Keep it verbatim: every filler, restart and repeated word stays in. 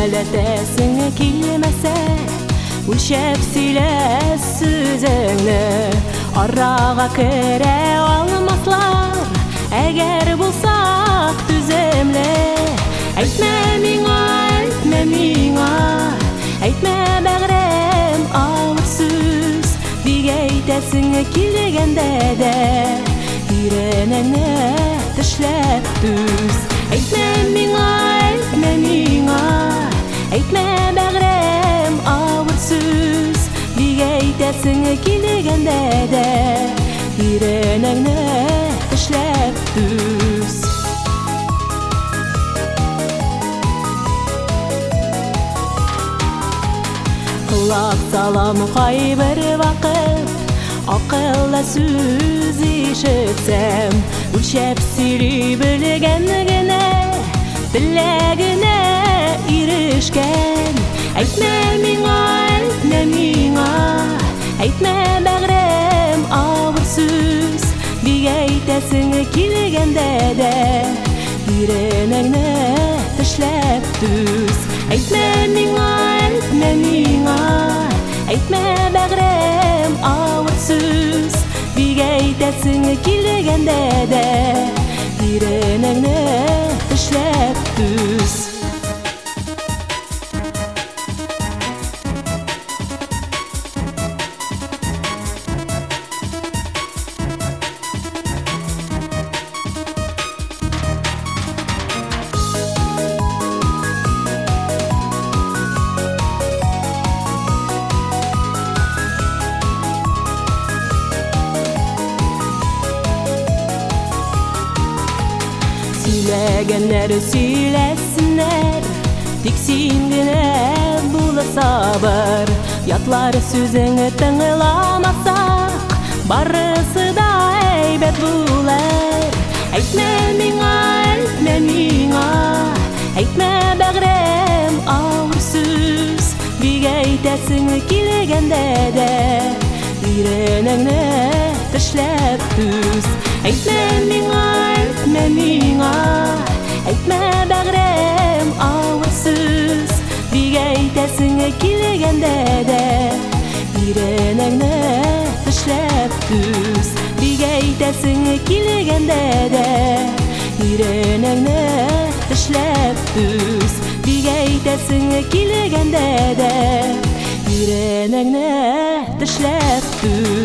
Мәләтәсің килмәсә, үлчәп сөйлә сүзеңне. Араға керә алмаслар, әгәр булсак түземле. Әйтмә миңа, әйтмә миңа, әйтмә бәгърем авыр сүз. Бик әйтәсең килгәндә дә, иренеңне тешләп түз. Әйтмә миңа, әйтмә миңа, әйтмә бәгърем авыр сүз. Бик әйтәсең килгәндә дә, иренеңне тешләп түз. Құлақ салам кайбер вакыт, акыллы сүз ишетсәм. Үлчәп сөйли белгән генә, теләгенә ирешкән. Әйтмә миңа, әйтмә миңа, әйтмә бәгърем авыр сүз. Бик әйтәсең килгәндә дә, иренеңне тешләп түз. Әйтмә миңа, әйтмә миңа, әйтмә бәгърем авыр сүз. Бик әйтәсең килгәндә дә, иренеңне тешләп түз. Сөйләгәннәр сөйләсеннәр, тик син генә була сабыр. Ятлар сүзең тыңламасак, барысы да әйбәт булыр. Әйтмә миңа, әйтмә миңа, әйтмә бәгърем авыр сүз. Бик әйтәсең килгәндә дә, иренеңне тешләп түз. Әйтмә миңа, әйтмә миңа, әйтмә бәгърем авыр сүз. Бик әйтәсең килгәндә дә, иренеңне тешләп түз. Бик әйтәсең килгәндә дә, иренеңне тешләп түз. Бик әйтәсең килгәндә дә, иренеңне тешләп түз.